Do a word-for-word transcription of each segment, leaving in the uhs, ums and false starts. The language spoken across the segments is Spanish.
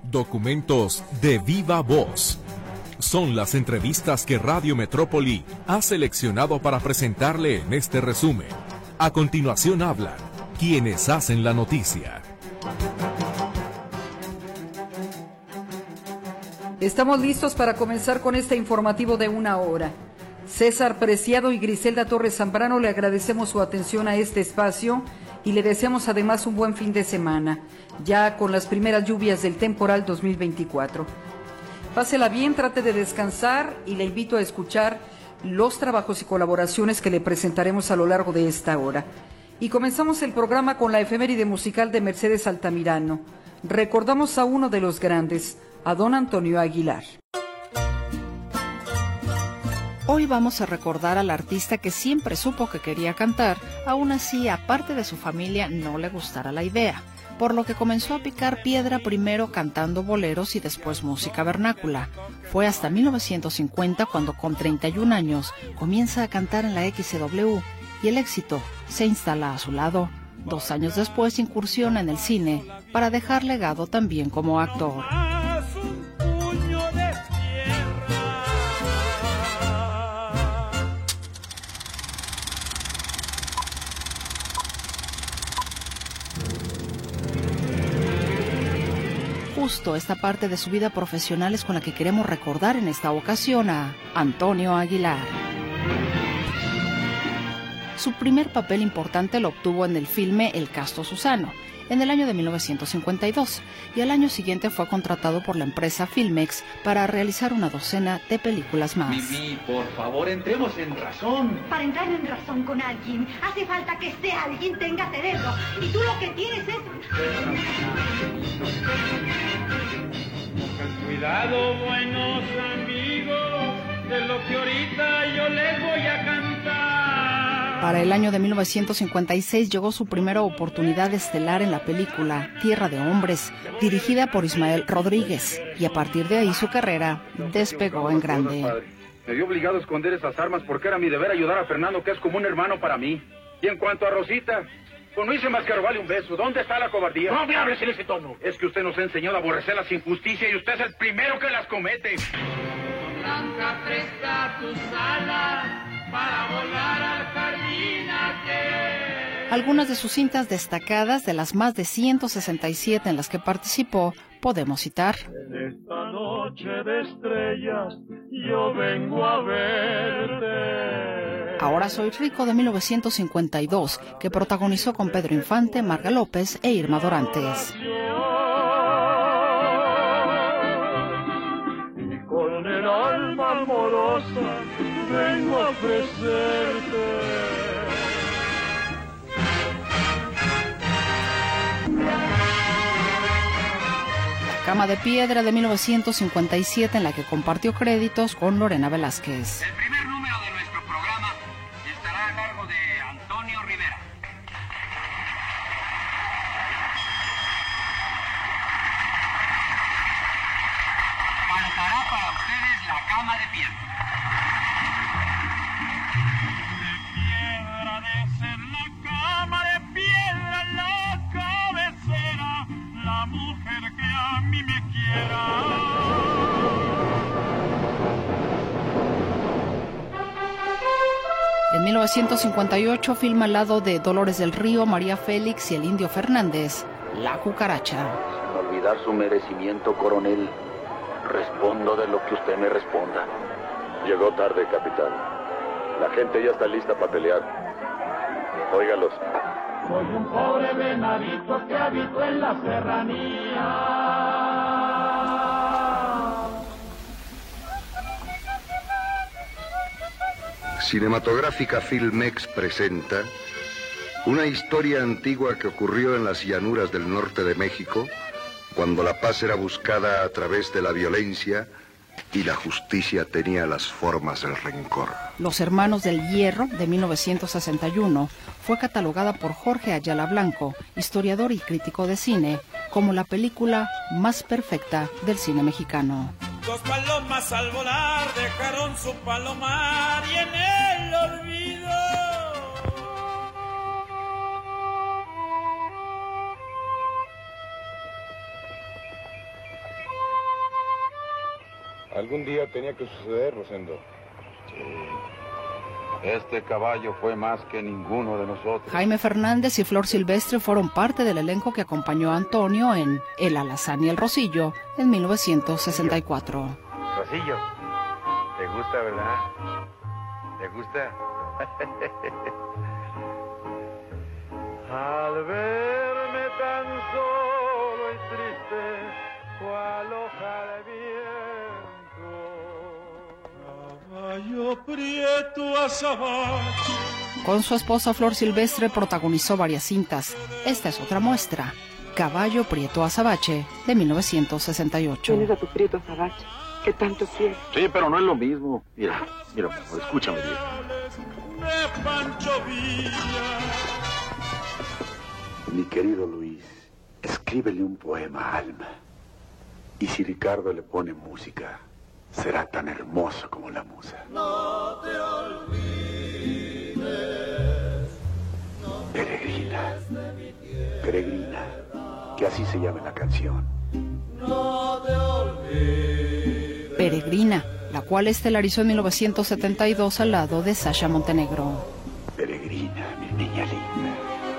Documentos de viva voz. Son las entrevistas que Radio Metrópoli ha seleccionado para presentarle en este resumen. A continuación hablan quienes hacen la noticia. Estamos listos para comenzar con este informativo de una hora. César Preciado y Griselda Torres Zambrano le agradecemos su atención a este espacio y le deseamos además un buen fin de semana, ya con las primeras lluvias del temporal dos mil veinticuatro. Pásela bien, trate de descansar y le invito a escuchar los trabajos y colaboraciones que le presentaremos a lo largo de esta hora. Y comenzamos el programa con la efeméride musical de Mercedes Altamirano. Recordamos a uno de los grandes, a don Antonio Aguilar. Hoy vamos a recordar al artista que siempre supo que quería cantar, aún así, aparte de su familia, no le gustara la idea, por lo que comenzó a picar piedra primero cantando boleros y después música vernácula. Fue hasta mil novecientos cincuenta cuando con treinta y un años comienza a cantar en la X C W y el éxito se instala a su lado. Dos años después incursiona en el cine para dejar legado también como actor. Justo esta parte de su vida profesional es con la que queremos recordar en esta ocasión a Antonio Aguilar. Su primer papel importante lo obtuvo en el filme El Casto Susano, en el año de mil novecientos cincuenta y dos, y al año siguiente fue contratado por la empresa Filmex para realizar una docena de películas más. Mimi, por favor, entremos en razón. Para entrar en razón con alguien, hace falta que este alguien tenga cerebro, y tú lo que tienes es... Cuidado, buenos amigos, de lo que ahorita yo les voy a cantar. Para el año de mil novecientos cincuenta y seis llegó su primera oportunidad estelar en la película Tierra de Hombres, dirigida por Ismael Rodríguez, y a partir de ahí su carrera despegó en grande. Me vi obligado a esconder esas armas porque era mi deber ayudar a Fernando, que es como un hermano para mí. Y en cuanto a Rosita, pues no hice más que robarle un beso. ¿Dónde está la cobardía? No me hables en ese tono. Es que usted nos ha enseñado a aborrecer las injusticias y usted es el primero que las comete. Blanca, presta tus alas para volar al jardín aquel. Algunas de sus cintas destacadas, de las más de ciento sesenta y siete en las que participó, podemos citar: En esta noche de estrellas yo vengo a verte. Ahora soy rico, de mil novecientos cincuenta y dos, que protagonizó con Pedro Infante, Marga López e Irma Dorantes. Y con el alma amorosa vengo a ofrecerte. La Cama de Piedra, de mil novecientos cincuenta y siete, en la que compartió créditos con Lorena Velázquez. El primer número de nuestro programa estará a cargo de Antonio Rivera. Cantará para ustedes La Cama de Piedra. De piedra de ser la cama de piedra, la cabecera, la mujer que a mí me quiera. En mil novecientos cincuenta y ocho filma al lado de Dolores del Río, María Félix y el Indio Fernández, La Cucaracha. Sin olvidar su merecimiento, coronel, respondo de lo que usted me responda. Llegó tarde, capitán. La gente ya está lista para pelear. Óigalos. Soy un pobre venadito que habito en la serranía. Cinematográfica Filmex presenta una historia antigua que ocurrió en las llanuras del norte de México, cuando la paz era buscada a través de la violencia y la justicia tenía las formas del rencor. Los Hermanos del Hierro, de mil novecientos sesenta y uno, fue catalogada por Jorge Ayala Blanco, historiador y crítico de cine, como la película más perfecta del cine mexicano. Dos palomas al volar dejaron su palomar y en el olvido. Algún día tenía que suceder, Rosendo. Sí. Este caballo fue más que ninguno de nosotros. Jaime Fernández y Flor Silvestre fueron parte del elenco que acompañó a Antonio en El Alazán y el Rosillo en mil novecientos sesenta y cuatro. Rosillo, ¿te gusta, verdad? ¿Te gusta? Al verme tan solo y triste, cual hoja de viento, caballo prieto azabache. Con su esposa Flor Silvestre protagonizó varias cintas. Esta es otra muestra, Caballo Prieto Azabache, de mil novecientos sesenta y ocho. Tienes a tu Prieto Azabache, que tanto quieres. Sí, pero no es lo mismo. Mira, mira, escúchame bien. De Pancho Villa. Mi querido Luis, escríbele un poema a Alma. Y si Ricardo le pone música, será tan hermoso como la musa. No te olvides. No Peregrina, peregrina, que así se llama la canción. No te olvides. Peregrina, la cual estelarizó en mil novecientos setenta y dos al lado de Sasha Montenegro. Peregrina, mi niña linda.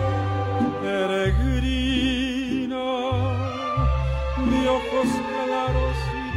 Peregrina, de ojos claros y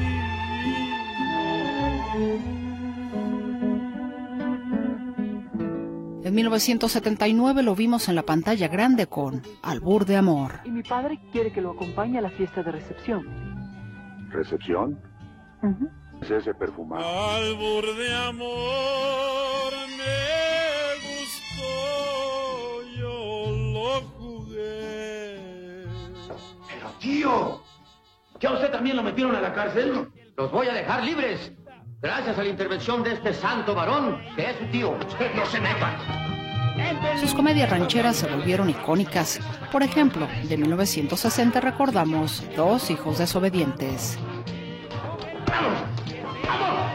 divinos. En mil novecientos setenta y nueve lo vimos en la pantalla grande con Albur de Amor. Y mi padre quiere que lo acompañe a la fiesta de recepción. ¿Recepción? Uh-huh. Es ese perfumado. Albur de amor me gustó, yo lo jugué. Pero tío, ¿que a usted también lo metieron a la cárcel? Los voy a dejar libres, gracias a la intervención de este santo varón, que es su tío. Usted no se meta. Sus comedias rancheras se volvieron icónicas. Por ejemplo, de mil novecientos sesenta recordamos Dos hijos desobedientes. ¡Vamos! ¡Vamos!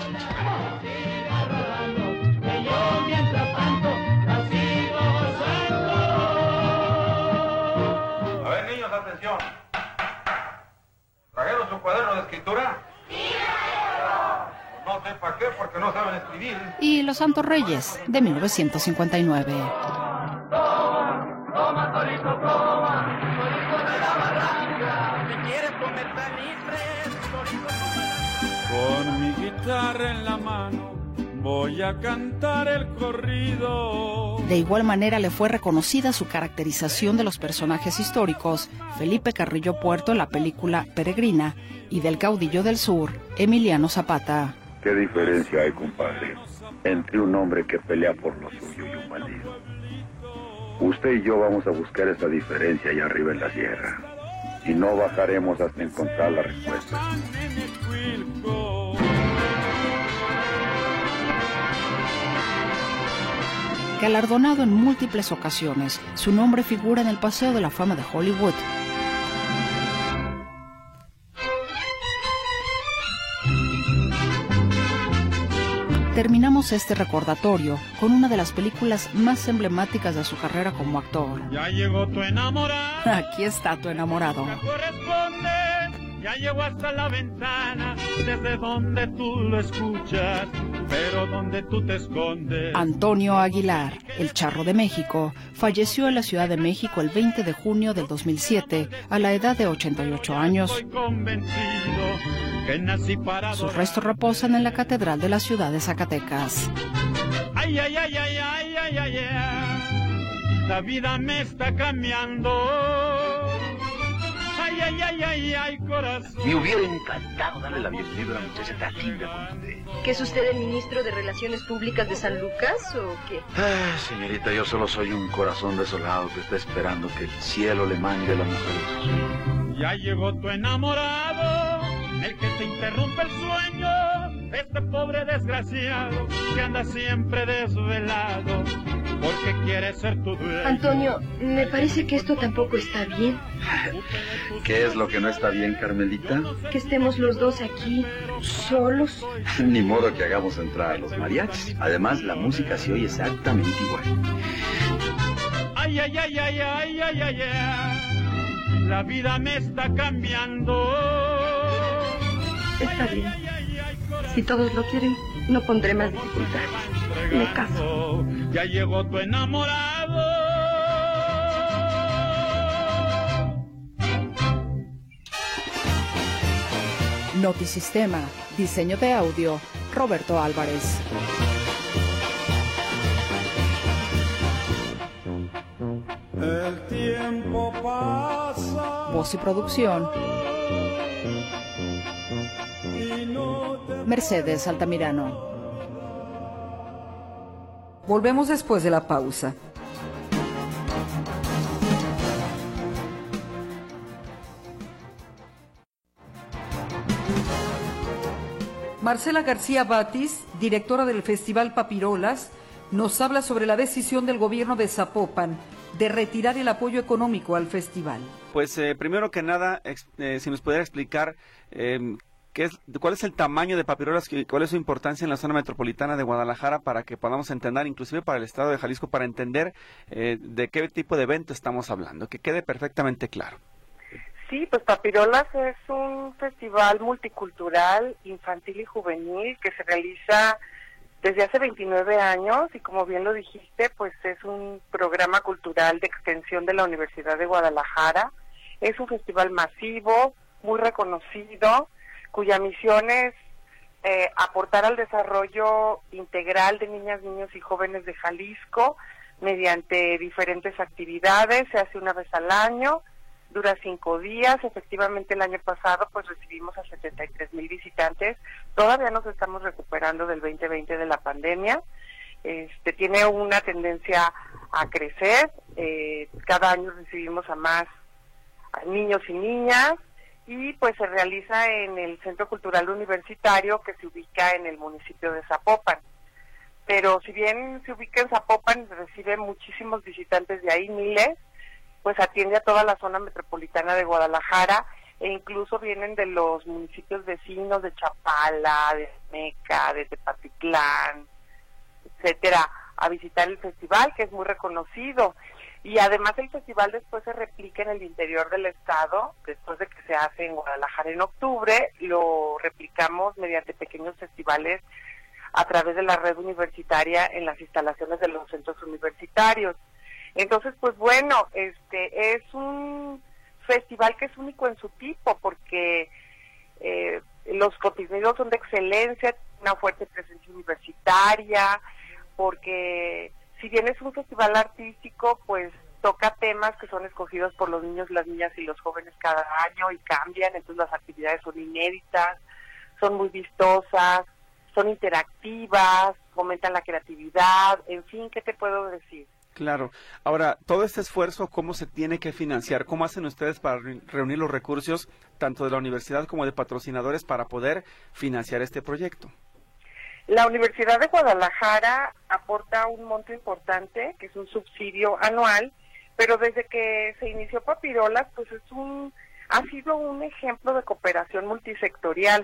Que yo mientras tanto la sigo gozando. A ver, niños, atención. ¿Trajeron su cuaderno de escritura? ¡Sí, no sé para qué, porque no saben escribir. Y Los Santos Reyes, de mil novecientos cincuenta y nueve. Toma, toma, torito, toma, torito de la barranca. Si quieres comer salitres, torito de la barranca. Con mi guitarra en la mano voy a cantar el corrido. De igual manera le fue reconocida su caracterización de los personajes históricos Felipe Carrillo Puerto en la película Peregrina y del caudillo del sur, Emiliano Zapata. ¿Qué diferencia hay, compadre, entre un hombre que pelea por lo suyo y un bandido? Usted y yo vamos a buscar esa diferencia allá arriba en la sierra. Y no bajaremos hasta encontrar la respuesta. Galardonado en múltiples ocasiones, su nombre figura en el Paseo de la Fama de Hollywood. Terminamos este recordatorio con una de las películas más emblemáticas de su carrera como actor. Ya llegó tu enamorado. Aquí está tu enamorado. Me corresponde. Ya llegó hasta la ventana, desde donde tú lo escuchas, pero donde tú te escondes. Antonio Aguilar, el Charro de México, falleció en la Ciudad de México el veinte de junio del dos mil siete, a la edad de ochenta y ocho años. Estoy convencido que nací para Sus restos reposan en la Catedral de la ciudad de Zacatecas. Ay, ay, ay, ay, ay, ay, ay, ay. La vida me está cambiando. Ay, ay, ay, ay, ay, corazón. Me hubiera encantado darle la bienvenida a una muchacha tan linda como usted. ¿Que es usted el ministro de Relaciones Públicas de San Lucas o qué? Ay, señorita, yo solo soy un corazón desolado que está esperando que el cielo le mande a la mujer de sus sueños. Ya llegó tu enamorado, el que te interrumpe el sueño, este pobre desgraciado que anda siempre desvelado porque quiere ser tu dueño. Antonio, me parece que esto tampoco está bien. ¿Qué es lo que no está bien, Carmelita? Que estemos los dos aquí, solos. Ni modo que hagamos entrar a los mariachis. Además, la música se oye exactamente igual. Ay, ay, ay, ay, ay, ay, ay, ay. La vida me está cambiando. Está bien. Si todos lo quieren, no pondré más dificultades. Me caso. Ya llegó tu enamorado. Notisistema, diseño de audio, Roberto Álvarez. El tiempo pasa. Voz y producción, Mercedes Altamirano. Volvemos después de la pausa. Marcela García Batis, directora del Festival Papirolas, nos habla sobre la decisión del gobierno de Zapopan de retirar el apoyo económico al festival. Pues eh, primero que nada, eh, si nos pudiera explicar eh, qué es, cuál es el tamaño de Papirolas y cuál es su importancia en la zona metropolitana de Guadalajara para que podamos entender, inclusive para el estado de Jalisco, para entender eh, de qué tipo de evento estamos hablando, que quede perfectamente claro. Sí, pues Papirolas es un festival multicultural, infantil y juvenil que se realiza desde hace veintinueve años y como bien lo dijiste, pues es un programa cultural de extensión de la Universidad de Guadalajara. Es un festival masivo, muy reconocido, cuya misión es eh, aportar al desarrollo integral de niñas, niños y jóvenes de Jalisco mediante diferentes actividades. Se hace una vez al año. Dura cinco días, efectivamente el año pasado pues recibimos a setenta y tres mil visitantes, todavía nos estamos recuperando del veinte veinte de la pandemia, este tiene una tendencia a crecer, eh, cada año recibimos a más a niños y niñas y pues se realiza en el Centro Cultural Universitario que se ubica en el municipio de Zapopan. Pero si bien se ubica en Zapopan, recibe muchísimos visitantes de ahí, miles, pues atiende a toda la zona metropolitana de Guadalajara e incluso vienen de los municipios vecinos de Chapala, de Meca, de Tepatitlán, etcétera, a visitar el festival que es muy reconocido. Y además el festival después se replica en el interior del estado, después de que se hace en Guadalajara en octubre, lo replicamos mediante pequeños festivales a través de la red universitaria en las instalaciones de los centros universitarios. Entonces, pues bueno, este es un festival que es único en su tipo porque eh, los contenidos son de excelencia, una fuerte presencia universitaria, porque si bien es un festival artístico, pues toca temas que son escogidos por los niños, las niñas y los jóvenes cada año y cambian, entonces las actividades son inéditas, son muy vistosas, son interactivas, fomentan la creatividad, en fin, ¿qué te puedo decir? Claro. Ahora, todo este esfuerzo, ¿cómo se tiene que financiar? ¿Cómo hacen ustedes para reunir los recursos, tanto de la universidad como de patrocinadores, para poder financiar este proyecto? La Universidad de Guadalajara aporta un monto importante, que es un subsidio anual, pero desde que se inició Papirolas, pues es un, ha sido un ejemplo de cooperación multisectorial,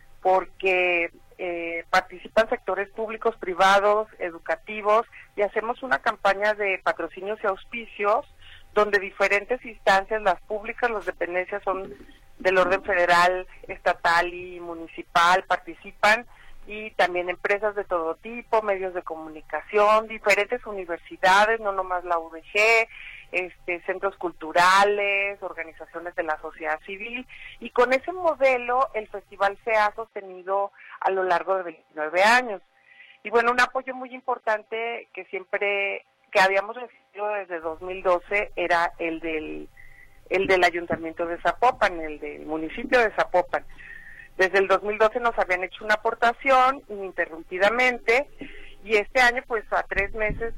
porque eh, participan sectores públicos, privados, educativos, y hacemos una campaña de patrocinios y auspicios, donde diferentes instancias, las públicas, las dependencias son del orden federal, estatal y municipal, participan, y también empresas de todo tipo, medios de comunicación, diferentes universidades, no nomás la U D G, este, centros culturales, organizaciones de la sociedad civil, y con ese modelo el festival se ha sostenido a lo largo de veintinueve años. Y bueno, un apoyo muy importante que siempre, que habíamos recibido desde dos mil doce era el del, el del Ayuntamiento de Zapopan, el del municipio de Zapopan. Desde el dos mil doce nos habían hecho una aportación ininterrumpidamente y este año, pues a tres meses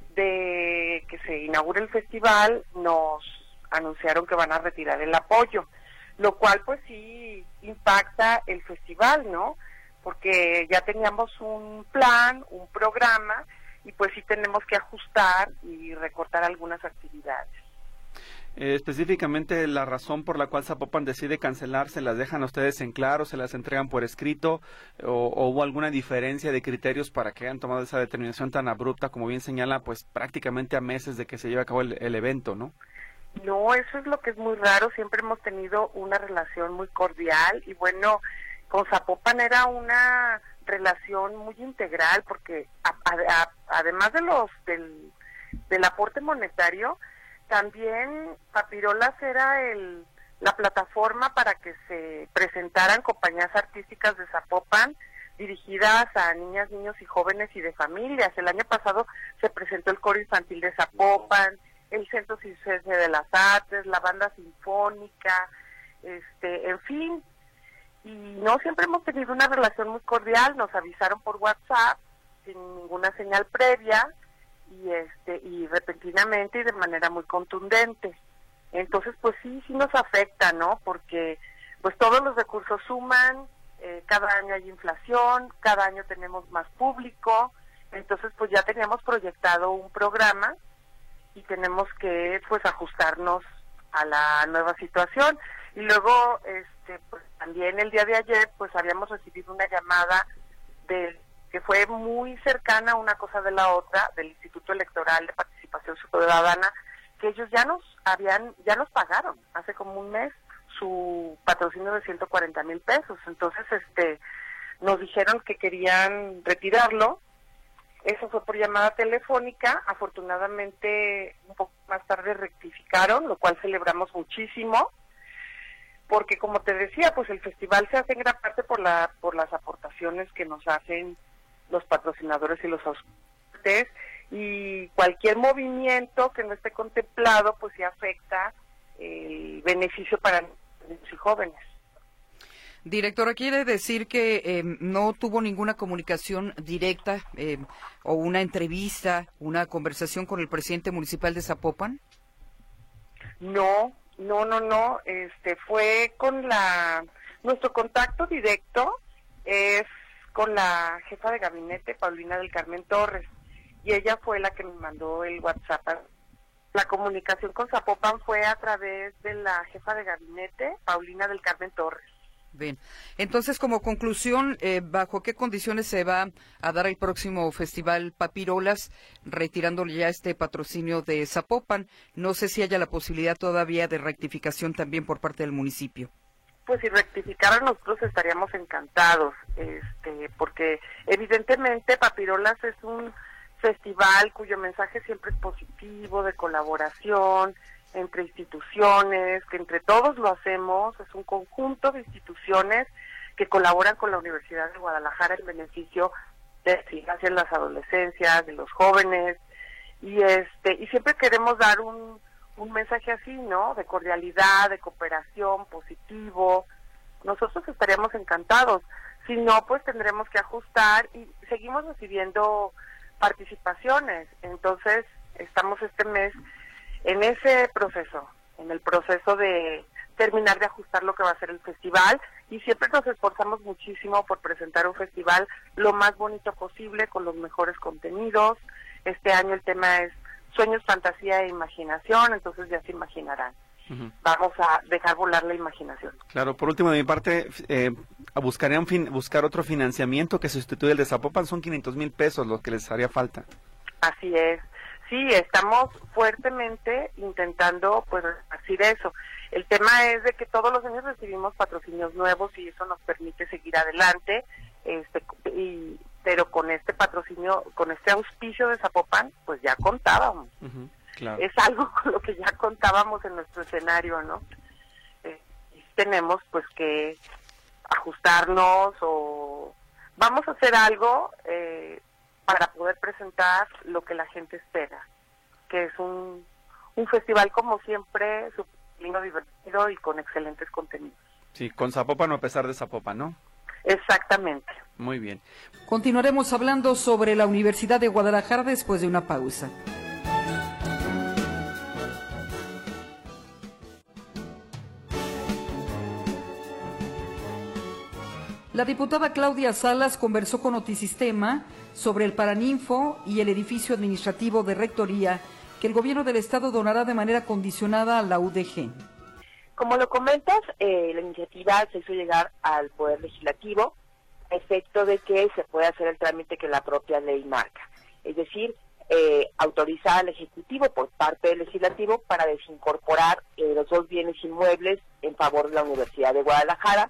de que se inaugure el festival, nos anunciaron que van a retirar el apoyo, lo cual pues sí impacta el festival, ¿no? Porque ya teníamos un plan, un programa y pues sí tenemos que ajustar y recortar algunas actividades. Eh, específicamente la razón por la cual Zapopan decide cancelar, ¿se las dejan a ustedes en claro, se las entregan por escrito o, o hubo alguna diferencia de criterios para que hayan tomado esa determinación tan abrupta, como bien señala, pues prácticamente a meses de que se lleve a cabo el, el evento, ¿no? No, eso es lo que es muy raro, siempre hemos tenido una relación muy cordial y bueno, con Zapopan era una relación muy integral, porque a, a, a, además de los del, del aporte monetario, también Papirolas era el la plataforma para que se presentaran compañías artísticas de Zapopan dirigidas a niñas, niños y jóvenes y de familias. El año pasado se presentó el Coro Infantil de Zapopan, el Centro Circense de las Artes, la Banda Sinfónica, este, en fin. Y no siempre hemos tenido una relación muy cordial, nos avisaron por WhatsApp, sin ninguna señal previa, y este y repentinamente y de manera muy contundente. Entonces, pues sí, sí nos afecta, ¿no? Porque pues todos los recursos suman, eh, cada año hay inflación, cada año tenemos más público, entonces pues ya teníamos proyectado un programa y tenemos que pues ajustarnos a la nueva situación. Y luego, este pues también el día de ayer, pues habíamos recibido una llamada de que fue muy cercana una cosa de la otra, del Instituto Electoral de Participación Ciudadana, que ellos ya nos habían, ya nos pagaron hace como un mes su patrocinio de ciento cuarenta mil pesos. Entonces, este, nos dijeron que querían retirarlo. Eso fue por llamada telefónica. Afortunadamente, un poco más tarde rectificaron, lo cual celebramos muchísimo, porque como te decía, pues el festival se hace en gran parte por la, por las aportaciones que nos hacen los patrocinadores y los auspiciadores, y cualquier movimiento que no esté contemplado pues sí afecta el beneficio para niños y jóvenes. Directora, ¿quiere decir que eh, no tuvo ninguna comunicación directa eh, o una entrevista, una conversación con el presidente municipal de Zapopan? No, no, no, no, este fue con la, nuestro contacto directo es con la jefa de gabinete, Paulina del Carmen Torres, y ella fue la que me mandó el WhatsApp. La comunicación con Zapopan fue a través de la jefa de gabinete, Paulina del Carmen Torres. Bien, entonces como conclusión, eh, ¿bajo qué condiciones se va a dar el próximo Festival Papirolas, retirándole ya este patrocinio de Zapopan? No sé si haya la posibilidad todavía de rectificación también por parte del municipio. Pues si rectificaran, nosotros estaríamos encantados, este, porque evidentemente Papirolas es un festival cuyo mensaje siempre es positivo, de colaboración entre instituciones, que entre todos lo hacemos, es un conjunto de instituciones que colaboran con la Universidad de Guadalajara en beneficio de hacia las adolescencias, de los jóvenes, y este y siempre queremos dar un, un mensaje así, ¿no? De cordialidad, de cooperación, positivo. Nosotros estaríamos encantados. Si no, pues tendremos que ajustar y seguimos recibiendo participaciones. Entonces, estamos este mes en ese proceso, en el proceso de terminar de ajustar lo que va a ser el festival, y siempre nos esforzamos muchísimo por presentar un festival lo más bonito posible, con los mejores contenidos. Este año el tema es sueños, fantasía e imaginación, entonces ya se imaginarán. Uh-huh. Vamos a dejar volar la imaginación. Claro, por último de mi parte, eh, buscarían fin, buscar otro financiamiento que sustituya el de Zapopan, son quinientos mil pesos lo que les haría falta. Así es, sí, estamos fuertemente intentando pues hacer eso. El tema es de que todos los años recibimos patrocinios nuevos y eso nos permite seguir adelante, este y pero con este patrocinio, con este auspicio de Zapopan, pues ya contábamos. Uh-huh. Claro. Es algo con lo que ya contábamos en nuestro escenario, ¿no? Eh, y tenemos pues que ajustarnos o vamos a hacer algo eh, para poder presentar lo que la gente espera, que es un, un festival como siempre, súper lindo, divertido y con excelentes contenidos. Sí, con Zapopan o a pesar de Zapopan, ¿no? Exactamente. Muy bien. Continuaremos hablando sobre la Universidad de Guadalajara después de una pausa. La diputada Claudia Salas conversó con Notisistema sobre el Paraninfo y el edificio administrativo de rectoría que el gobierno del estado donará de manera condicionada a la U D G. Como lo comentas, eh, la iniciativa se hizo llegar al Poder Legislativo a efecto de que se pueda hacer el trámite que la propia ley marca, es decir, eh, autorizar al Ejecutivo por parte del Legislativo para desincorporar eh, los dos bienes inmuebles en favor de la Universidad de Guadalajara,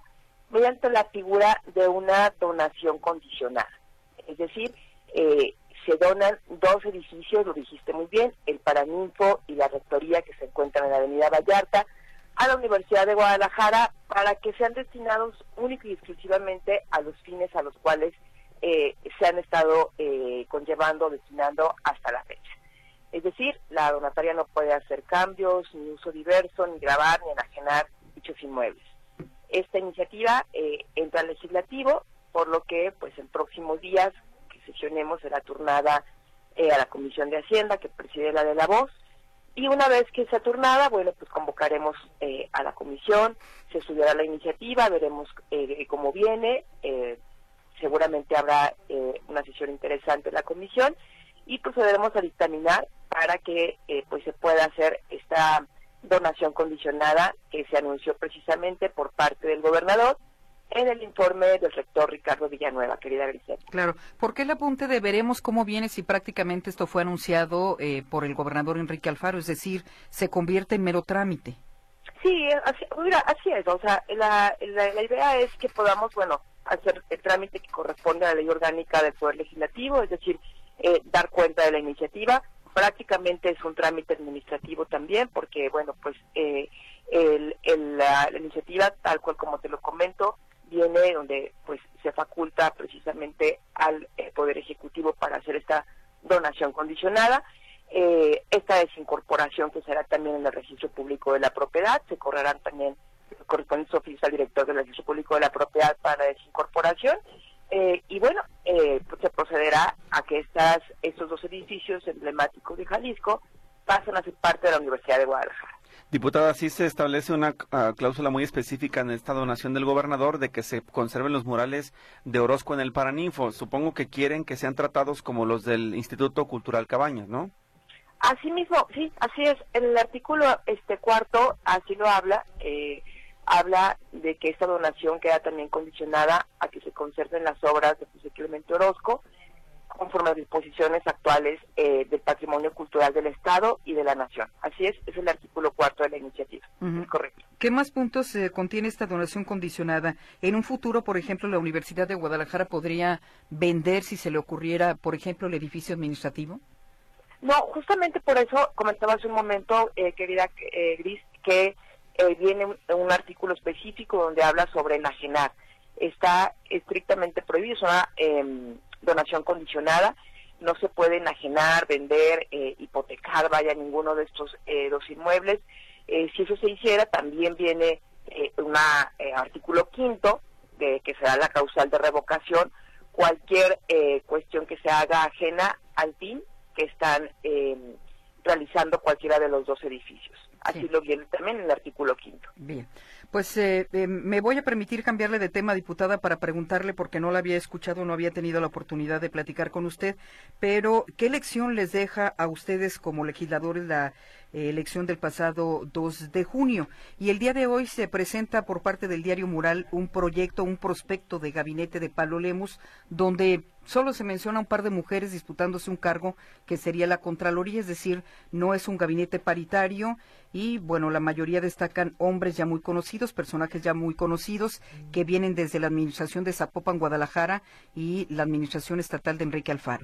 mediante la figura de una donación condicionada. Es decir, eh, se donan dos edificios, lo dijiste muy bien, el Paraninfo y la Rectoría, que se encuentran en la Avenida Vallarta, a la Universidad de Guadalajara, para que sean destinados única y exclusivamente a los fines a los cuales eh, se han estado eh, conllevando, destinando hasta la fecha. Es decir, la donataria no puede hacer cambios, ni uso diverso, ni grabar, ni enajenar dichos inmuebles. Esta iniciativa eh, entra al legislativo, por lo que pues en próximos días que sesionemos será turnada eh, a la Comisión de Hacienda, que preside la de la Voz, y una vez que sea turnada, bueno, pues convocaremos eh, a la comisión, se estudiará la iniciativa, veremos eh, cómo viene, eh, seguramente habrá eh, una sesión interesante en la comisión, y procederemos a dictaminar para que eh, pues se pueda hacer esta donación condicionada que se anunció precisamente por parte del gobernador en el informe del rector Ricardo Villanueva, querida Grisel. Claro, ¿por qué el apunte de veremos cómo viene si prácticamente esto fue anunciado eh, por el gobernador Enrique Alfaro? Es decir, se convierte en mero trámite. Sí, así, mira, así es, o sea, la, la, la idea es que podamos, bueno, hacer el trámite que corresponde a la ley orgánica del Poder Legislativo, es decir, eh, dar cuenta de la iniciativa. Prácticamente es un trámite administrativo también, porque, bueno, pues eh, el, el, la, la iniciativa, tal cual como te lo comento, viene donde pues se faculta precisamente al eh, Poder Ejecutivo para hacer esta donación condicionada. Eh, esta desincorporación que será también en el registro público de la propiedad, se correrán también correspondientes oficios al director del registro público de la propiedad para la desincorporación, eh, y bueno, eh, pues se procederá a que estas estos dos edificios emblemáticos de Jalisco pasen a ser parte de la Universidad de Guadalajara. Diputada, sí se establece una uh, cláusula muy específica en esta donación del gobernador de que se conserven los murales de Orozco en el Paraninfo. Supongo que quieren que sean tratados como los del Instituto Cultural Cabañas, ¿no? Así mismo, sí, así es. En el artículo este cuarto así lo habla, eh, habla de que esta donación queda también condicionada a que se conserven las obras de José Clemente Orozco, conforme a las disposiciones actuales eh, del patrimonio cultural del Estado y de la Nación. Así es, es el artículo cuarto de la iniciativa. Uh-huh. Es correcto. ¿Qué más puntos eh, contiene esta donación condicionada? En un futuro, por ejemplo, la Universidad de Guadalajara podría vender, si se le ocurriera, por ejemplo, el edificio administrativo. No, justamente por eso comentaba hace un momento, eh, querida eh, Gris, que eh, viene un, un artículo específico donde habla sobre enajenar. Está estrictamente prohibido, es una eh, donación condicionada, no se puede enajenar, vender, eh, hipotecar, vaya, ninguno de estos eh, dos inmuebles. Eh, si eso se hiciera, también viene eh, un eh, artículo quinto, de, que será la causal de revocación, cualquier eh, cuestión que se haga ajena al fin que están eh, realizando cualquiera de los dos edificios. Así sí. Lo viene también en el artículo quinto. Bien, pues eh, eh, me voy a permitir cambiarle de tema, diputada, para preguntarle, porque no la había escuchado, no había tenido la oportunidad de platicar con usted, pero ¿qué lección les deja a ustedes como legisladores la eh, elección del pasado dos de junio? Y el día de hoy se presenta por parte del diario Mural un proyecto, un prospecto de gabinete de Palo Lemus, donde solo se menciona un par de mujeres disputándose un cargo que sería la Contraloría, es decir, no es un gabinete paritario y, bueno, la mayoría destacan hombres ya muy conocidos, personajes ya muy conocidos, que vienen desde la administración de Zapopan, Guadalajara, y la administración estatal de Enrique Alfaro.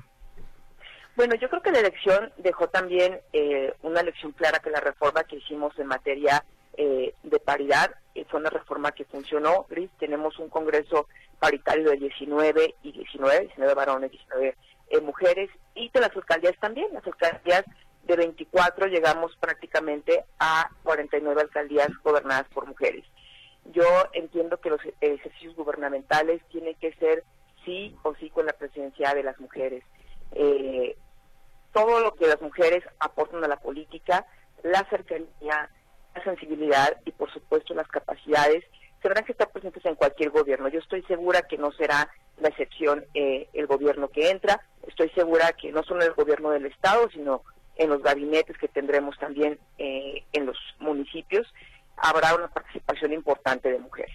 Bueno, yo creo que la elección dejó también eh, una lección clara, que la reforma que hicimos en materia eh, de paridad eh, fue una reforma que funcionó. Gris, tenemos un Congreso paritario de diecinueve y diecinueve, diecinueve varones, diecinueve eh, mujeres, y de las alcaldías también, las alcaldías de veinticuatro llegamos prácticamente a cuarenta y nueve alcaldías gobernadas por mujeres. Yo entiendo que los ejercicios gubernamentales tienen que ser sí o sí con la presencia de las mujeres. Eh, todo lo que las mujeres aportan a la política, la cercanía, la sensibilidad y por supuesto las capacidades, tendrán que estar presentes en cualquier gobierno. Yo estoy segura que no será la excepción eh, el gobierno que entra, estoy segura que no solo en el gobierno del Estado, sino en los gabinetes que tendremos también eh, en los municipios, habrá una participación importante de mujeres.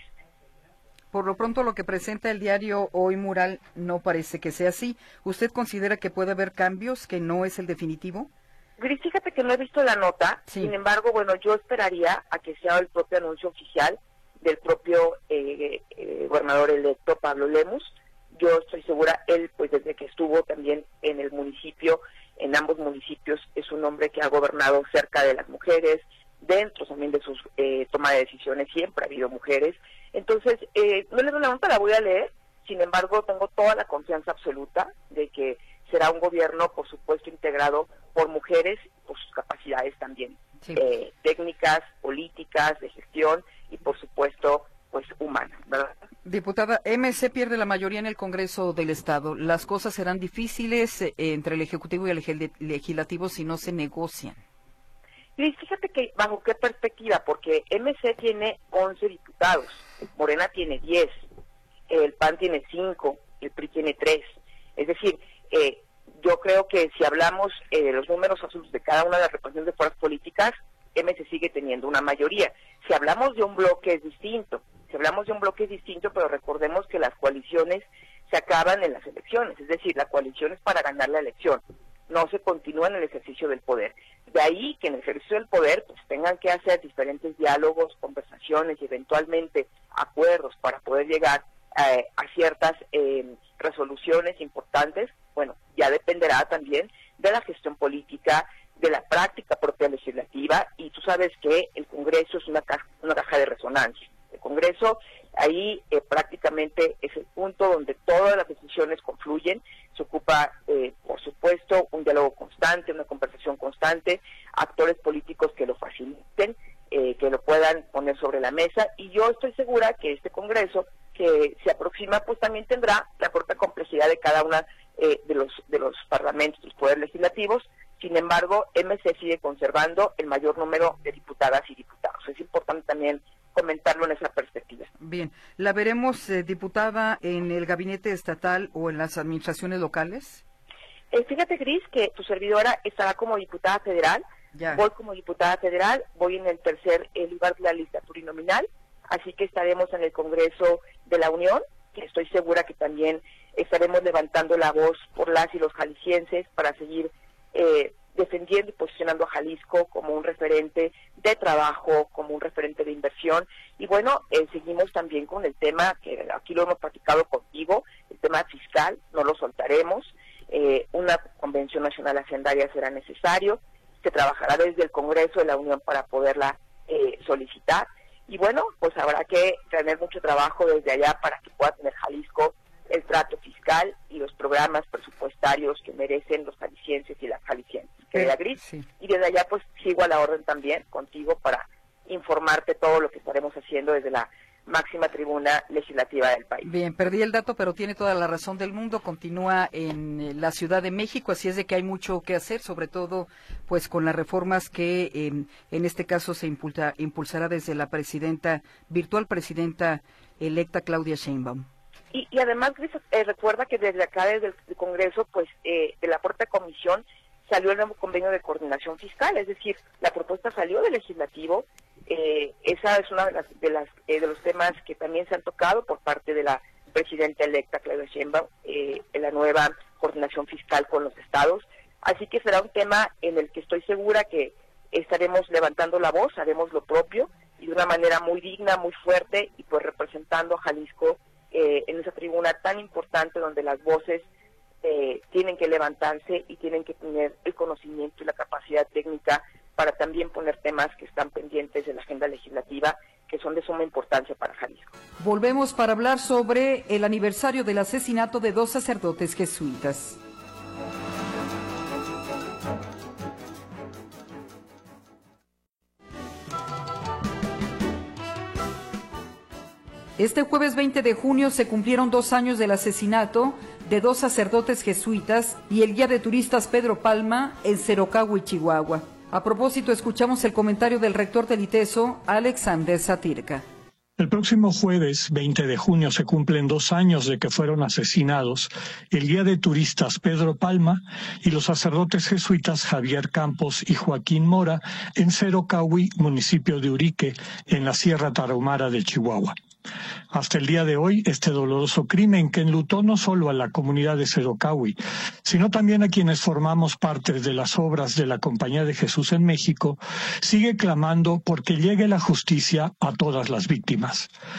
Por lo pronto, lo que presenta el diario Hoy Mural no parece que sea así. ¿Usted considera que puede haber cambios, que no es el definitivo? Gris, fíjate que no he visto la nota, sí. Sin embargo, bueno, yo esperaría a que sea el propio anuncio oficial del propio eh, eh, gobernador electo Pablo Lemus. Yo estoy segura, él pues desde que estuvo también en el municipio, en ambos municipios, es un hombre que ha gobernado cerca de las mujeres, dentro también de sus eh, toma de decisiones, siempre ha habido mujeres. Entonces, eh, no le doy la nota, la voy a leer, sin embargo, tengo toda la confianza absoluta de que será un gobierno, por supuesto, integrado por mujeres, por sus capacidades también, sí. eh, técnicas, políticas, de gestión y, por supuesto, pues humanas, ¿verdad? Diputada, M C pierde la mayoría en el Congreso del Estado. Las cosas serán difíciles eh, entre el Ejecutivo y el Legislativo si no se negocian. Y fíjate que bajo qué perspectiva, porque M C tiene once diputados, Morena tiene diez, el P A N tiene cinco, el P R I tiene tres. Es decir, eh, yo creo que si hablamos eh, de los números absolutos de cada una de las representaciones de fuerzas políticas, M C sigue teniendo una mayoría. Si hablamos de un bloque es distinto, si hablamos de un bloque es distinto, pero recordemos que las coaliciones se acaban en las elecciones, es decir, la coalición es para ganar la elección, no se continúa en el ejercicio del poder. De ahí que en el ejercicio del poder pues tengan que hacer diferentes diálogos, conversaciones y eventualmente acuerdos para poder llegar eh, a ciertas eh, resoluciones importantes. Bueno, ya dependerá también de la gestión política, de la práctica propia legislativa, y tú sabes que el Congreso es una caja, una caja de resonancia. El Congreso ahí eh, prácticamente es el punto donde todas las decisiones confluyen. Se ocupa, eh, por supuesto, un diálogo constante, una conversación constante, actores políticos que lo faciliten, eh, que lo puedan poner sobre la mesa, y yo estoy segura que este Congreso que se aproxima pues también tendrá la propia complejidad de cada una eh, de los de los parlamentos, de los poderes legislativos. Sin embargo, M C sigue conservando el mayor número de diputadas y diputados. Es importante también comentarlo en esa perspectiva. Bien, ¿la veremos, eh, diputada, en el gabinete estatal o en las administraciones locales? Eh, fíjate, Gris, que tu servidora estará como diputada federal. Ya. Voy como diputada federal, voy en el tercer eh, lugar de la lista plurinominal, así que estaremos en el Congreso de la Unión, que estoy segura que también estaremos levantando la voz por las y los jaliscienses para seguir eh, defendiendo y posicionando a Jalisco como un referente de trabajo, como un referente de inversión. Y bueno, eh, seguimos también con el tema, que aquí lo hemos platicado contigo, el tema fiscal, no lo soltaremos. Eh, una convención nacional hacendaria será necesario, se trabajará desde el Congreso de la Unión para poderla eh, solicitar. Y bueno, pues habrá que tener mucho trabajo desde allá para que pueda tener Jalisco el trato fiscal y los programas presupuestarios que merecen los jaliscienses y las jaliscienses. Querida Gris, sí. Y desde allá pues sigo a la orden también contigo para informarte todo lo que estaremos haciendo desde la máxima tribuna legislativa del país. Bien, perdí el dato, pero tiene toda la razón del mundo. Continúa en la Ciudad de México, así es de que hay mucho que hacer, sobre todo pues con las reformas que eh, en este caso se impulsa, impulsará desde la presidenta, virtual presidenta electa Claudia Sheinbaum. Y, y además, Gris, eh, recuerda que desde acá, desde el Congreso, pues eh, de la propia comisión salió el nuevo convenio de coordinación fiscal, es decir, la propuesta salió del legislativo. Eh, esa es una de las de las eh, de los temas que también se han tocado por parte de la presidenta electa Claudia Sheinbaum, eh, en la nueva coordinación fiscal con los estados. Así que será un tema en el que estoy segura que estaremos levantando la voz, haremos lo propio y de una manera muy digna, muy fuerte, y pues representando a Jalisco eh, en esa tribuna tan importante donde las voces eh, tienen que levantarse y tienen que tener el conocimiento y la capacidad técnica para también poner temas que están pendientes de la agenda legislativa, que son de suma importancia para Jalisco. Volvemos para hablar sobre el aniversario del asesinato de dos sacerdotes jesuitas. Este jueves veinte de junio se cumplieron dos años del asesinato de dos sacerdotes jesuitas y el guía de turistas Pedro Palma en Cerocahui, Chihuahua. A propósito, escuchamos el comentario del rector del ITESO, Alexander Satirka. El próximo jueves, veinte de junio, se cumplen dos años de que fueron asesinados el guía de turistas Pedro Palma y los sacerdotes jesuitas Javier Campos y Joaquín Mora en Cerocahui, municipio de Urique, en la Sierra Tarahumara de Chihuahua. Hasta el día de hoy, este doloroso crimen que enlutó no solo a la comunidad de Cerocahui, sino también a quienes formamos parte de las obras de la Compañía de Jesús en México, sigue clamando porque llegue la justicia a todas las víctimas.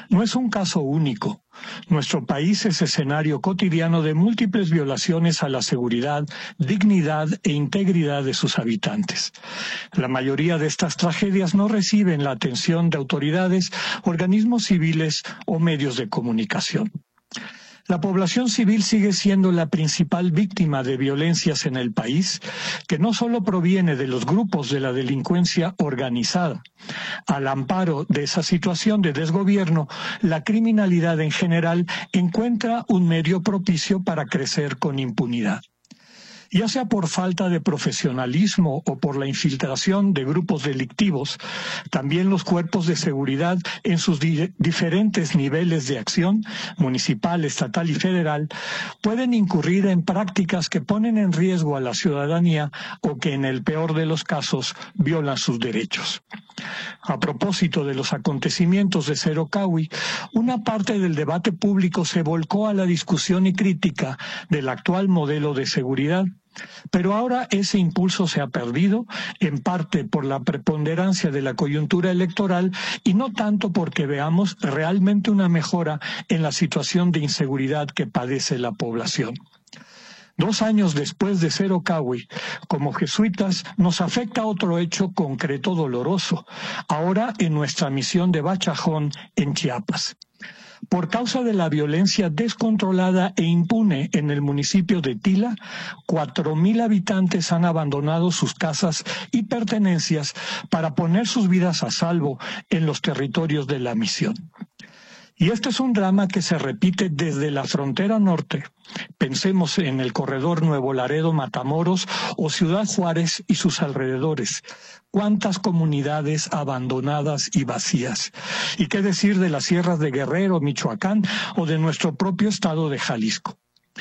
No es un caso único. Nuestro país es escenario cotidiano de múltiples violaciones a la seguridad, dignidad e integridad de sus habitantes. La mayoría de estas tragedias no reciben la atención de autoridades, organismos civiles o medios de comunicación. La población civil sigue siendo la principal víctima de violencias en el país, que no solo proviene de los grupos de la delincuencia organizada. Al amparo de esa situación de desgobierno, la criminalidad en general encuentra un medio propicio para crecer con impunidad. Ya sea por falta de profesionalismo o por la infiltración de grupos delictivos, también los cuerpos de seguridad en sus di- diferentes niveles de acción, municipal, estatal y federal, pueden incurrir en prácticas que ponen en riesgo a la ciudadanía o que en el peor de los casos violan sus derechos. A propósito de los acontecimientos de Cero Cahui, una parte del debate público se volcó a la discusión y crítica del actual modelo de seguridad. Pero ahora ese impulso se ha perdido, en parte por la preponderancia de la coyuntura electoral y no tanto porque veamos realmente una mejora en la situación de inseguridad que padece la población. Dos años después de Cero Cahui, como jesuitas, nos afecta otro hecho concreto doloroso, ahora en nuestra misión de Bachajón, en Chiapas. Por causa de la violencia descontrolada e impune en el municipio de Tila, cuatro mil habitantes han abandonado sus casas y pertenencias para poner sus vidas a salvo en los territorios de la misión. Y este es un drama que se repite desde la frontera norte. Pensemos en el corredor Nuevo Laredo-Matamoros o Ciudad Juárez y sus alrededores. Cuántas comunidades abandonadas y vacías. Y qué decir de las sierras de Guerrero, Michoacán o de nuestro propio estado de Jalisco.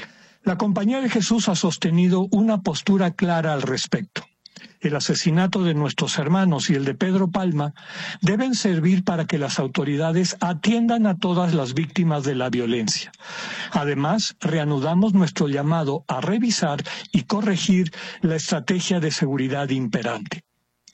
La Compañía de Jesús ha sostenido una postura clara al respecto. El asesinato de nuestros hermanos y el de Pedro Palma deben servir para que las autoridades atiendan a todas las víctimas de la violencia. Además, reanudamos nuestro llamado a revisar y corregir la estrategia de seguridad imperante.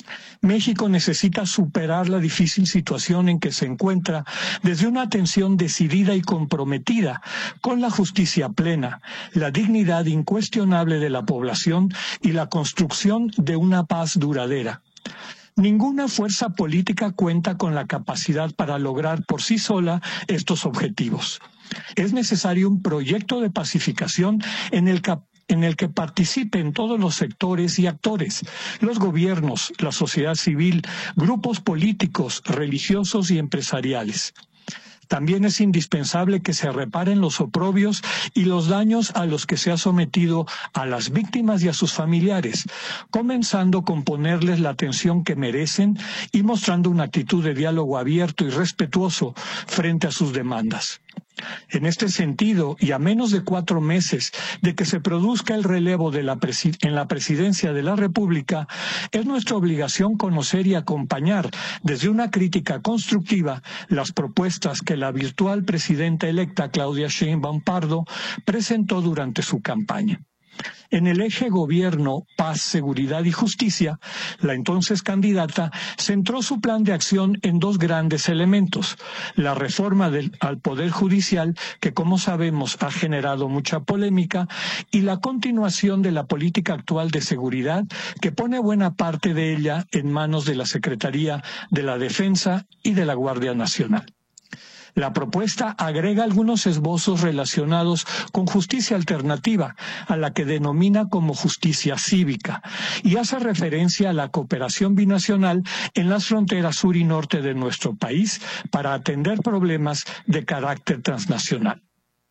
México necesita superar la difícil situación en que se encuentra desde una atención decidida y comprometida con la justicia plena, la dignidad incuestionable de la población y la construcción de una paz duradera. Ninguna fuerza política cuenta con la capacidad para lograr por sí sola estos objetivos. Es necesario un proyecto de pacificación en el que en el que participen todos los sectores y actores, los gobiernos, la sociedad civil, grupos políticos, religiosos y empresariales. También es indispensable que se reparen los oprobios y los daños a los que se ha sometido a las víctimas y a sus familiares, comenzando con ponerles la atención que merecen y mostrando una actitud de diálogo abierto y respetuoso frente a sus demandas. En este sentido, y a menos de cuatro meses de que se produzca el relevo de la presi- en la presidencia de la República, es nuestra obligación conocer y acompañar desde una crítica constructiva las propuestas que la virtual presidenta electa Claudia Sheinbaum Pardo presentó durante su campaña. En el eje gobierno, paz, seguridad y justicia, la entonces candidata centró su plan de acción en dos grandes elementos: la reforma del, al Poder Judicial, que como sabemos ha generado mucha polémica, y la continuación de la política actual de seguridad, que pone buena parte de ella en manos de la Secretaría de la Defensa y de la Guardia Nacional. La propuesta agrega algunos esbozos relacionados con justicia alternativa, a la que denomina como justicia cívica, y hace referencia a la cooperación binacional en las fronteras sur y norte de nuestro país para atender problemas de carácter transnacional.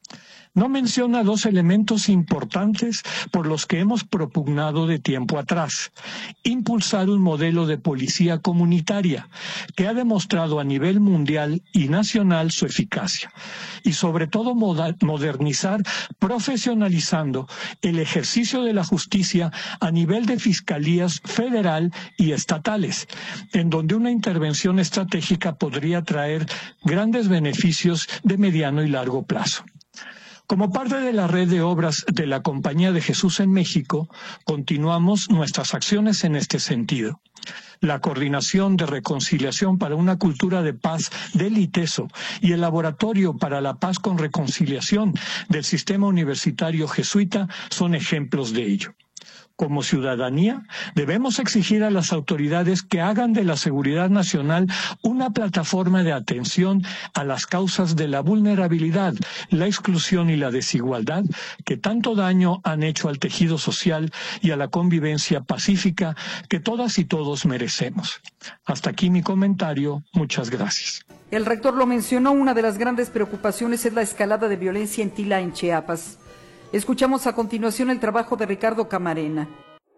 No menciona dos elementos importantes por los que hemos propugnado de tiempo atrás: impulsar un modelo de policía comunitaria que ha demostrado a nivel mundial y nacional su eficacia, y sobre todo modernizar, profesionalizando el ejercicio de la justicia a nivel de fiscalías federal y estatales, en donde una intervención estratégica podría traer grandes beneficios de mediano y largo plazo. Como parte de la red de obras de la Compañía de Jesús en México, continuamos nuestras acciones en este sentido. la Coordinación de Reconciliación para una Cultura de Paz del ITESO y el Laboratorio para la Paz con Reconciliación del Sistema Universitario Jesuita son ejemplos de ello. Como ciudadanía, debemos exigir a las autoridades que hagan de la seguridad nacional una plataforma de atención a las causas de la vulnerabilidad, la exclusión y la desigualdad que tanto daño han hecho al tejido social y a la convivencia pacífica que todas y todos merecemos. Hasta aquí mi comentario. Muchas gracias. El rector lo mencionó, una de las grandes preocupaciones es la escalada de violencia en Tila, en Chiapas. Escuchamos a continuación el trabajo de Ricardo Camarena.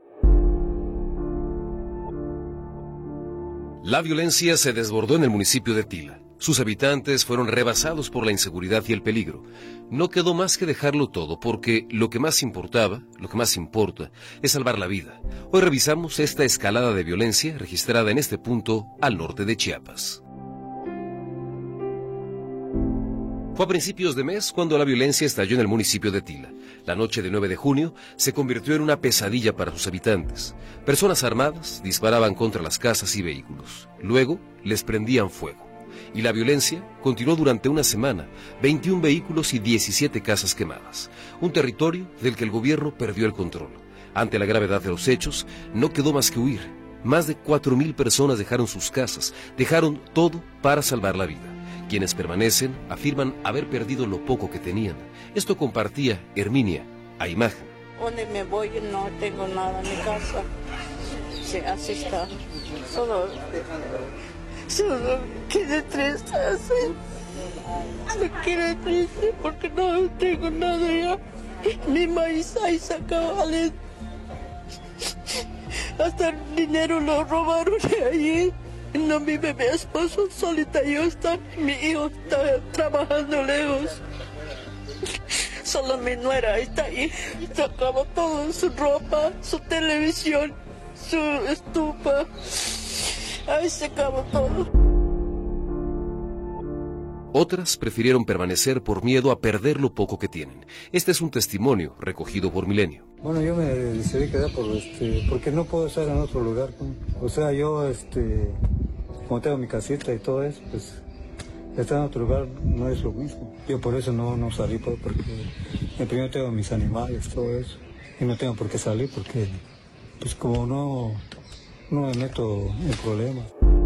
La violencia se desbordó en el municipio de Tila. Sus habitantes fueron rebasados por la inseguridad y el peligro. No quedó más que dejarlo todo, porque lo que más importaba, lo que más importa, es salvar la vida. Hoy revisamos esta escalada de violencia registrada en este punto al norte de Chiapas. Fue a principios de mes cuando la violencia estalló en el municipio de Tila. La noche del nueve de junio se convirtió en una pesadilla para sus habitantes. Personas armadas disparaban contra las casas y vehículos. Luego les prendían fuego. Y la violencia continuó durante una semana. veintiún vehículos y diecisiete casas quemadas. Un territorio del que el gobierno perdió el control. Ante la gravedad de los hechos, no quedó más que huir. Más de cuatro mil personas dejaron sus casas, dejaron todo para salvar la vida. Quienes permanecen afirman haber perdido lo poco que tenían. Esto compartía Herminia a Imagen. Donde me voy no tengo nada en mi casa. Sí, así está. Solo, solo quedé triste así. Me quedé triste porque no tengo nada ya. Mi maíz ahí se acaba de... Hasta el dinero lo robaron de allí. No vive mi esposo, solita yo está, mi hijo está trabajando lejos. Solo mi nuera está ahí. Se acabó todo, su ropa, su televisión, su estufa. Ahí se acabó todo. Otras prefirieron permanecer por miedo a perder lo poco que tienen. Este es un testimonio recogido por Milenio. Bueno, yo me decidí quedar por, este, porque no puedo estar en otro lugar. O sea, yo, este, como tengo mi casita y todo eso, pues estar en otro lugar no es lo mismo. Yo por eso no, no salí, porque en primero tengo mis animales, todo eso. Y no tengo por qué salir porque, pues como no, no me meto en problemas.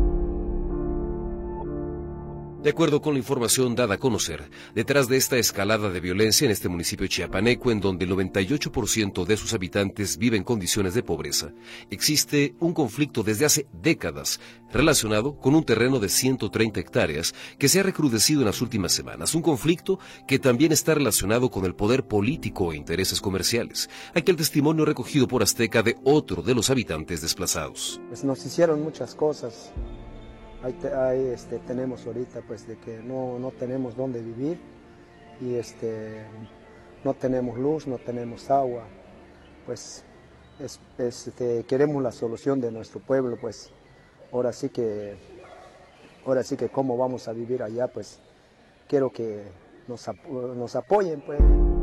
De acuerdo con la información dada a conocer, detrás de esta escalada de violencia en este municipio chiapaneco, en donde el noventa y ocho por ciento de sus habitantes vive en condiciones de pobreza, existe un conflicto desde hace décadas relacionado con un terreno de ciento treinta hectáreas que se ha recrudecido en las últimas semanas. Un conflicto que también está relacionado con el poder político e intereses comerciales. Aquí el testimonio recogido por Azteca de otro de los habitantes desplazados. Pues nos hicieron muchas cosas. Ahí, te, ahí este, tenemos ahorita pues de que no, no tenemos dónde vivir y este, no tenemos luz, no tenemos agua, pues es, este, queremos la solución de nuestro pueblo, pues ahora sí que, ahora sí que cómo vamos a vivir allá, pues quiero que nos, nos apoyen pues.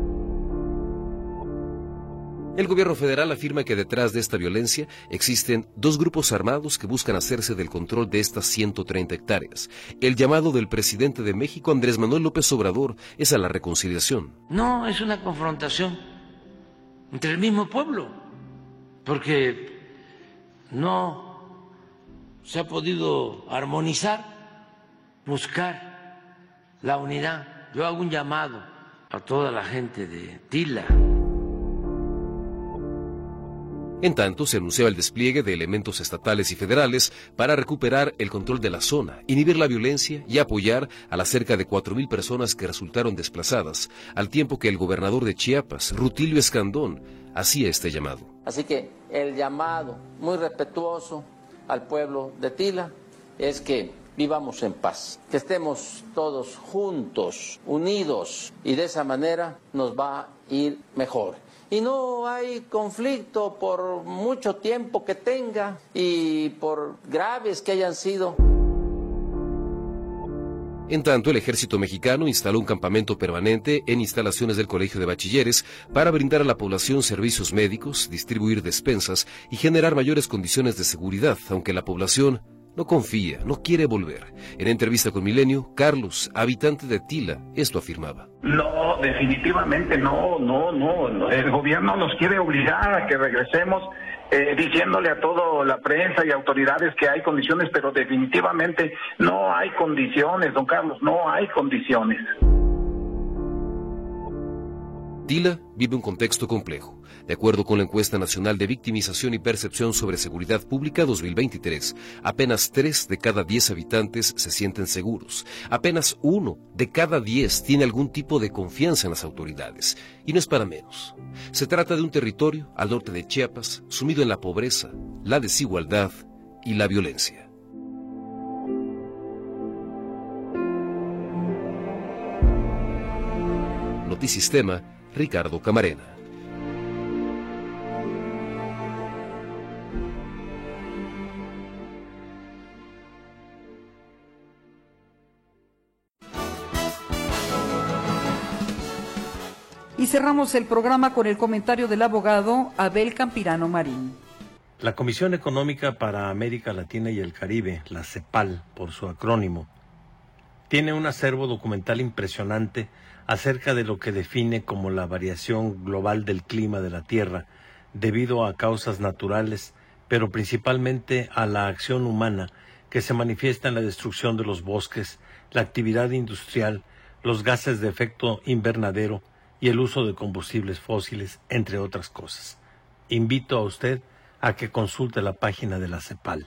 El gobierno federal afirma que detrás de esta violencia existen dos grupos armados que buscan hacerse del control de estas ciento treinta hectáreas. El llamado del presidente de México, Andrés Manuel López Obrador, es a la reconciliación. No, es una confrontación entre el mismo pueblo, porque no se ha podido armonizar, buscar la unidad. Yo hago un llamado a toda la gente de Tila. En tanto, se anunciaba el despliegue de elementos estatales y federales para recuperar el control de la zona, inhibir la violencia y apoyar a las cerca de cuatro mil personas que resultaron desplazadas, al tiempo que el gobernador de Chiapas, Rutilio Escandón, hacía este llamado. Así que el llamado muy respetuoso al pueblo de Tila es que vivamos en paz, que estemos todos juntos, unidos, y de esa manera nos va a ir mejor. Y no hay conflicto por mucho tiempo que tenga y por graves que hayan sido. En tanto, el ejército mexicano instaló un campamento permanente en instalaciones del Colegio de Bachilleres para brindar a la población servicios médicos, distribuir despensas y generar mayores condiciones de seguridad, aunque la población no confía, no quiere volver. En entrevista con Milenio, Carlos, habitante de Tila, esto afirmaba. No, definitivamente no, no, no. El gobierno nos quiere obligar a que regresemos eh, diciéndole a toda la prensa y autoridades que hay condiciones, pero definitivamente no hay condiciones, don Carlos, no hay condiciones. Tila vive un contexto complejo. De acuerdo con la encuesta nacional de victimización y percepción sobre seguridad pública dos mil veintitrés, apenas tres de cada diez habitantes se sienten seguros. Apenas uno de cada diez tiene algún tipo de confianza en las autoridades. Y no es para menos. Se trata de un territorio al norte de Chiapas, sumido en la pobreza, la desigualdad y la violencia. Notisistema, Ricardo Camarena. Y cerramos el programa con el comentario del abogado Abel Campirano Marín. La Comisión Económica para América Latina y el Caribe, la CEPAL por su acrónimo, tiene un acervo documental impresionante acerca de lo que define como la variación global del clima de la Tierra debido a causas naturales, pero principalmente a la acción humana que se manifiesta en la destrucción de los bosques, la actividad industrial, los gases de efecto invernadero y el uso de combustibles fósiles, entre otras cosas. Invito a usted a que consulte la página de la CEPAL.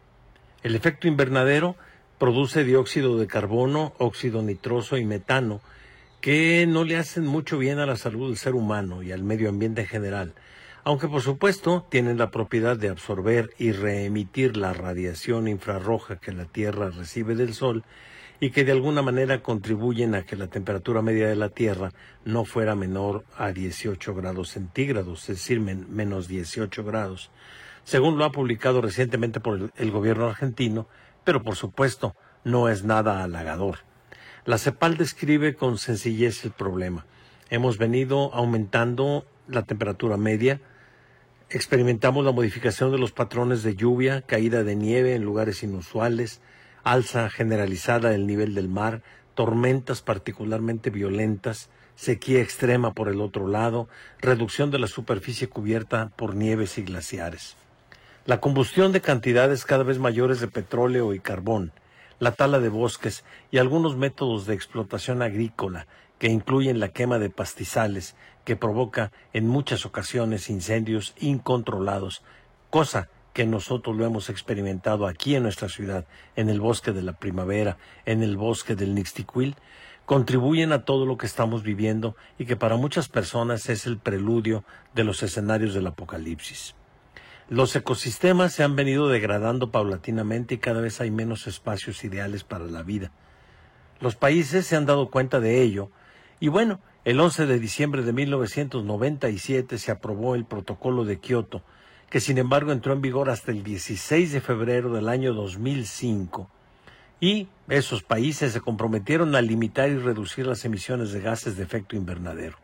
El efecto invernadero produce dióxido de carbono, óxido nitroso y metano, que no le hacen mucho bien a la salud del ser humano y al medio ambiente en general, aunque por supuesto tienen la propiedad de absorber y reemitir la radiación infrarroja que la Tierra recibe del Sol y que de alguna manera contribuyen a que la temperatura media de la Tierra no fuera menor a dieciocho grados centígrados, es decir, men menos dieciocho grados, según lo ha publicado recientemente por el, el gobierno argentino, pero por supuesto no es nada halagador. La CEPAL describe con sencillez el problema. Hemos venido aumentando la temperatura media, experimentamos la modificación de los patrones de lluvia, caída de nieve en lugares inusuales, alza generalizada del nivel del mar, tormentas particularmente violentas, sequía extrema por el otro lado, reducción de la superficie cubierta por nieves y glaciares. La combustión de cantidades cada vez mayores de petróleo y carbón, la tala de bosques y algunos métodos de explotación agrícola que incluyen la quema de pastizales que provoca en muchas ocasiones incendios incontrolados, cosa que nosotros lo hemos experimentado aquí en nuestra ciudad, en el bosque de la primavera, en el bosque del Nixtiquil, contribuyen a todo lo que estamos viviendo y que para muchas personas es el preludio de los escenarios del apocalipsis. Los ecosistemas se han venido degradando paulatinamente y cada vez hay menos espacios ideales para la vida. Los países se han dado cuenta de ello y bueno, el once de diciembre de mil novecientos noventa y siete se aprobó el Protocolo de Kioto, que sin embargo entró en vigor hasta el dieciséis de febrero del año dos mil cinco, y esos países se comprometieron a limitar y reducir las emisiones de gases de efecto invernadero.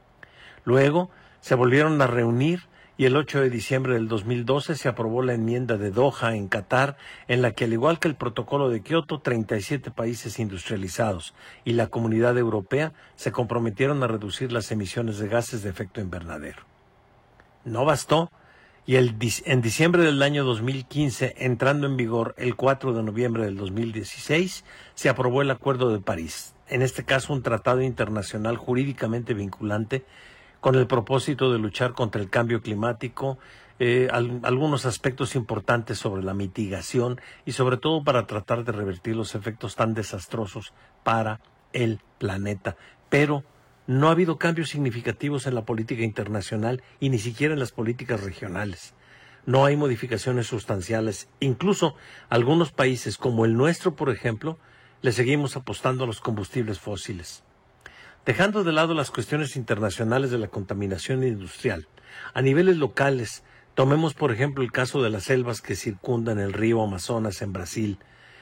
Luego se volvieron a reunir y el ocho de diciembre del dos mil doce se aprobó la enmienda de Doha en Qatar, en la que al igual que el Protocolo de Kioto, treinta y siete países industrializados y la Comunidad Europea se comprometieron a reducir las emisiones de gases de efecto invernadero. No bastó. Y el, en diciembre del año dos mil quince, entrando en vigor el cuatro de noviembre del dos mil dieciséis, se aprobó el Acuerdo de París, en este caso un tratado internacional jurídicamente vinculante con el propósito de luchar contra el cambio climático, eh, al, algunos aspectos importantes sobre la mitigación y sobre todo para tratar de revertir los efectos tan desastrosos para el planeta. Pero no ha habido cambios significativos en la política internacional y ni siquiera en las políticas regionales. No hay modificaciones sustanciales. Incluso algunos países, como el nuestro, por ejemplo, le seguimos apostando a los combustibles fósiles. Dejando de lado las cuestiones internacionales de la contaminación industrial, a niveles locales, tomemos por ejemplo el caso de las selvas que circundan el río Amazonas en Brasil.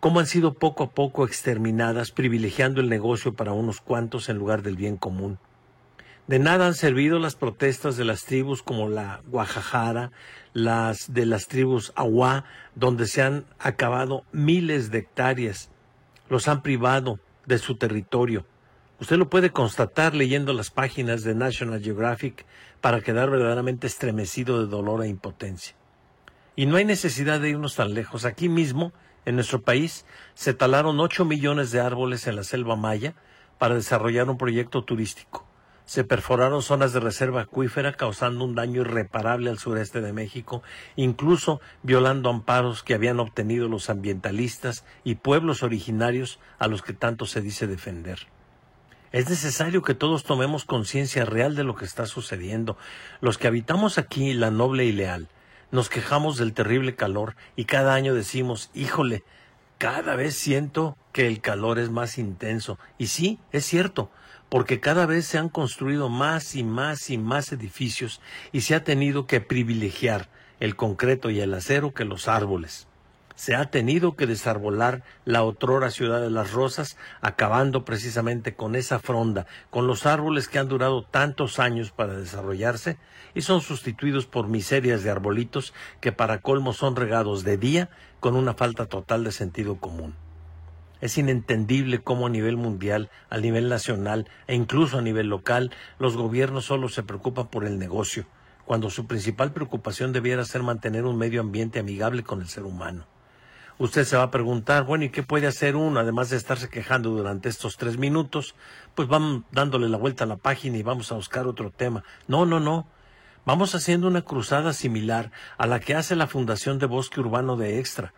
cómo han sido poco a poco exterminadas, privilegiando el negocio para unos cuantos en lugar del bien común. De nada han servido las protestas de las tribus como la Guajajara, las de las tribus Aguá, donde se han acabado miles de hectáreas, los han privado de su territorio. Usted lo puede constatar leyendo las páginas de National Geographic para quedar verdaderamente estremecido de dolor e impotencia. Y no hay necesidad de irnos tan lejos. Aquí mismo, en nuestro país, se talaron ocho millones de árboles en la selva maya para desarrollar un proyecto turístico. Se perforaron zonas de reserva acuífera causando un daño irreparable al sureste de México, incluso violando amparos que habían obtenido los ambientalistas y pueblos originarios a los que tanto se dice defender. Es necesario que todos tomemos conciencia real de lo que está sucediendo. Los que habitamos aquí, la noble y leal, nos quejamos del terrible calor y cada año decimos, híjole, cada vez siento que el calor es más intenso. Y sí, es cierto, porque cada vez se han construido más y más y más edificios y se ha tenido que privilegiar el concreto y el acero que los árboles. Se ha tenido que desarbolar la otrora ciudad de las rosas, acabando precisamente con esa fronda, con los árboles que han durado tantos años para desarrollarse y son sustituidos por miserias de arbolitos que para colmo son regados de día con una falta total de sentido común. Es inentendible cómo a nivel mundial, a nivel nacional e incluso a nivel local, los gobiernos solo se preocupan por el negocio, cuando su principal preocupación debiera ser mantener un medio ambiente amigable con el ser humano. Usted se va a preguntar, bueno, ¿y qué puede hacer uno además de estarse quejando durante estos tres minutos? Pues vamos dándole la vuelta a la página y vamos a buscar otro tema. No, no, no. Vamos haciendo una cruzada similar a la que hace la Fundación de Bosque Urbano de Extra.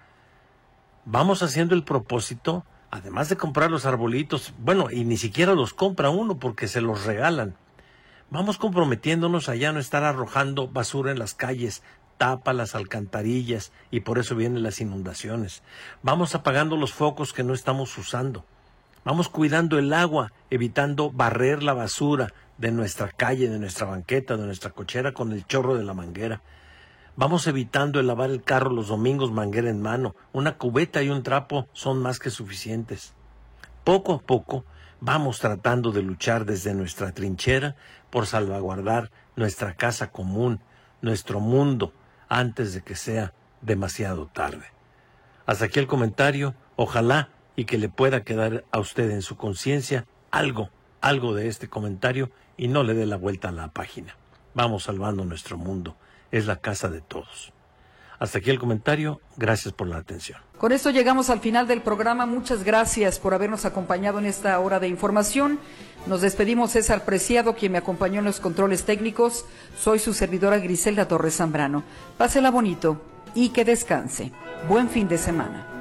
Vamos haciendo el propósito, además de comprar los arbolitos, bueno, y ni siquiera los compra uno porque se los regalan. Vamos comprometiéndonos a ya no estar arrojando basura en las calles, tapa las alcantarillas y por eso vienen las inundaciones. Vamos apagando los focos que no estamos usando. Vamos cuidando el agua, evitando barrer la basura de nuestra calle, de nuestra banqueta, de nuestra cochera con el chorro de la manguera. Vamos evitando el lavar el carro los domingos manguera en mano. Una cubeta y un trapo son más que suficientes. Poco a poco vamos tratando de luchar desde nuestra trinchera por salvaguardar nuestra casa común, nuestro mundo, antes de que sea demasiado tarde. Hasta aquí el comentario. Ojalá y que le pueda quedar a usted en su conciencia algo, algo de este comentario y no le dé la vuelta a la página. Vamos salvando nuestro mundo. Es la casa de todos. Hasta aquí el comentario. Gracias por la atención. Con esto llegamos al final del programa. Muchas gracias por habernos acompañado en esta hora de información. Nos despedimos. César Preciado, quien me acompañó en los controles técnicos. Soy su servidora Griselda Torres Zambrano. Pásela bonito y que descanse. Buen fin de semana.